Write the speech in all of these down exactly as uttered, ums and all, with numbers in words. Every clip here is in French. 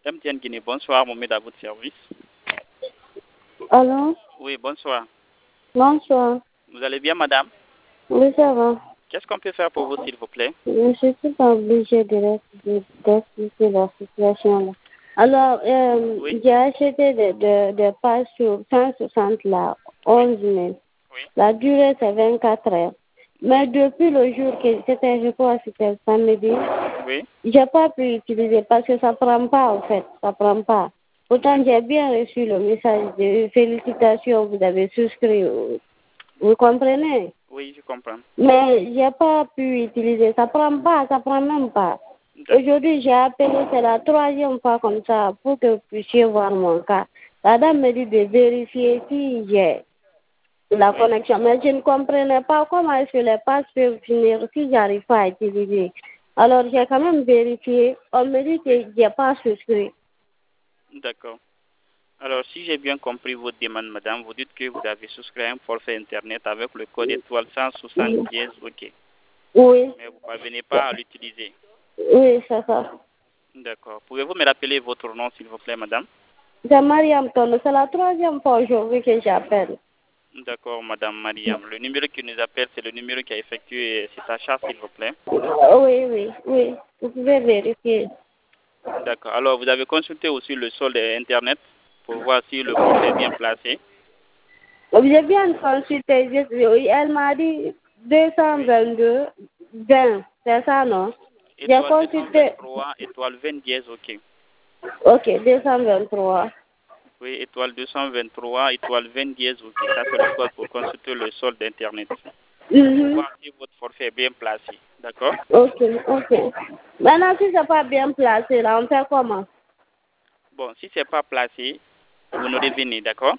M T N Guinée, bonsoir, Mohamed à votre service. Allô? Oui, bonsoir. Bonsoir. Vous allez bien, madame? Oui, ça va. Qu'est-ce qu'on peut faire pour vous, s'il vous plaît? Je ne suis pas obligée de de- d'expliquer la situation là. Alors, euh, Oui. j'ai acheté des de, de passes sur cent soixante là, onze mille. Oui. La durée, c'est vingt-quatre heures. Mais depuis le jour que c'était, je crois que c'était samedi, Oui. j'ai pas pu utiliser parce que ça prend pas, en fait. Ça prend pas. Pourtant, j'ai bien reçu le message de félicitations, vous avez souscrit. Vous comprenez? Oui, je comprends. Mais j'ai pas pu utiliser. Ça prend pas, ça prend même pas. D'accord. Aujourd'hui, j'ai appelé, c'est la troisième fois comme ça pour que vous puissiez voir mon cas. La dame me dit de vérifier si j'ai la Oui. connexion. Mais je ne comprenais pas comment est-ce que les passes peuvent finir si j'arrive pas à utiliser. Alors, j'ai quand même vérifié. On me dit que j'ai pas souscrit. D'accord. Alors, si j'ai bien compris votre demande, madame, vous dites que vous avez souscrit à un forfait Internet avec le code étoile cent soixante-dix, OK. Oui, Mais vous ne parvenez pas à l'utiliser. oui, c'est ça. D'accord. Pouvez-vous me rappeler votre nom, s'il vous plaît, madame? C'est Mariam Tono. C'est la troisième fois aujourd'hui que j'appelle. D'accord, madame Mariam. Le numéro qui nous appelle, c'est le numéro qui a effectué cet achat, s'il vous plaît. Oui, oui, oui. Vous pouvez vérifier. D'accord. Alors, vous avez consulté aussi le solde Internet pour voir si le forfait est bien placé. J'ai bien consulté. je- Elle m'a dit deux cent vingt-deux, vingt. C'est ça, non? J'ai Étoile consulté. deux cent vingt-trois, étoile vingt dièse, OK. Ok, deux cent vingt-trois. Oui, étoile deux cent vingt-trois, étoile vingt dièse, OK. Ça, c'est le code pour consulter le solde Internet. Pour Mhm. voir si votre forfait est bien placé. D'accord? Ok, ok. Maintenant, si c'est pas bien placé, là, on fait comment? Bon, si ce n'est pas placé, vous nous revenez, d'accord?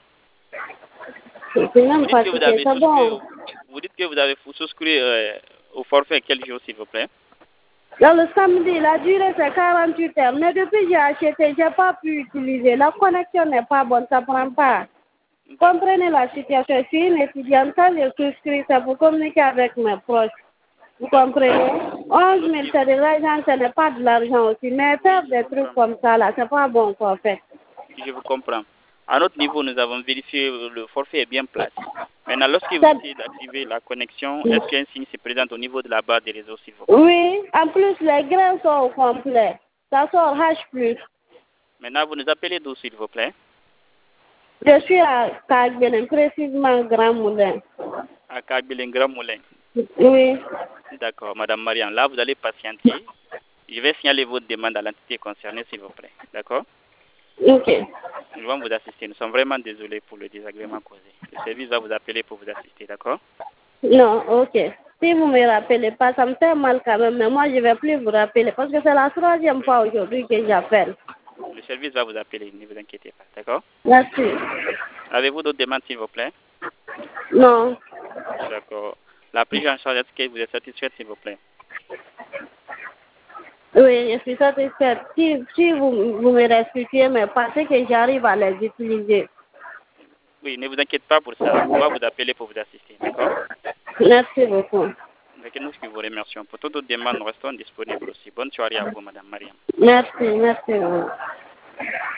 Je suis Vous même dites que vous fatiguée, avez c'est souscrit, bon. au- vous dites que vous avez souscrit euh, au forfait quel jour, s'il vous plaît? Dans le samedi, la durée c'est quarante-huit heures. Mais depuis que j'ai acheté, j'ai pas pu utiliser. La connexion n'est pas bonne, ça prend pas. Comprenez la situation. Je suis une étudiante, quand je souscris, c'est pour communiquer avec mes proches. Vous comprenez? onze mille, c'est de l'argent, ce n'est pas de l'argent aussi. Mais faire Oui, je des trucs comprends. comme ça, là, c'est pas bon qu'on fait. Je vous comprends. À notre niveau, nous avons vérifié euh, le forfait est bien placé. Maintenant, lorsque vous Ça- essayez d'activer la connexion, est-ce qu'un signe se présente au niveau de la barre des réseaux, s'il vous plaît? Oui, en plus, les grains sont au complet. Ça sort H plus. Maintenant, vous nous appelez d'où, s'il vous plaît? Je suis à Kagbelen, précisément Grand Moulin. À Kabylie-Grand Moulin. Oui. D'accord, Madame Marianne. Là, vous allez patienter. Je vais signaler votre demande à l'entité concernée, s'il vous plaît. D'accord? Ok. Nous allons vous assister. Nous sommes vraiment désolés pour le désagrément causé. Le service va vous appeler pour vous assister, d'accord? Non, ok. Si vous me rappelez pas, ça me fait mal quand même, mais moi je vais plus vous rappeler parce que c'est la troisième fois aujourd'hui que j'appelle. Le service va vous appeler, ne vous inquiétez pas, d'accord? Merci. Avez-vous d'autres demandes, s'il vous plaît? Non. D'accord. La prise en charge, est-ce que vous êtes satisfaite, s'il vous plaît? Oui, je suis satisfaite. Si, si vous, vous me restituez mes passés, que j'arrive à les utiliser. Oui, ne vous inquiétez pas pour ça. On va vous appeler pour vous assister, d'accord? Merci beaucoup. Avec nous qui vous remercions. Pour toutes autres demandes, nous restons disponibles aussi. Bonne soirée à vous, Madame Mariam. Merci, merci.